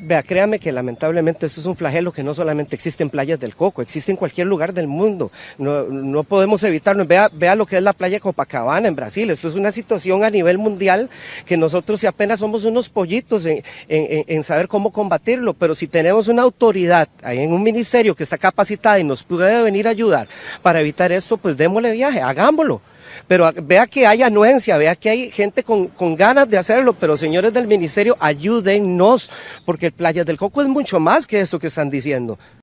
Vea, créame que lamentablemente esto es un flagelo que no solamente existe en Playas del Coco, existe en cualquier lugar del mundo. No podemos evitarlo. Vea lo que es la playa de Copacabana en Brasil. Esto es una situación a nivel mundial que nosotros si apenas somos unos pollitos en saber cómo combatirlo, pero si tenemos una autoridad ahí en un ministerio que está capacitada y nos puede venir a ayudar para evitar esto, pues démosle viaje, hagámoslo. Pero vea que hay anuencia, vea que hay gente con ganas de hacerlo, pero señores del ministerio, ayúdennos, porque Playas del Coco es mucho más que eso que están diciendo.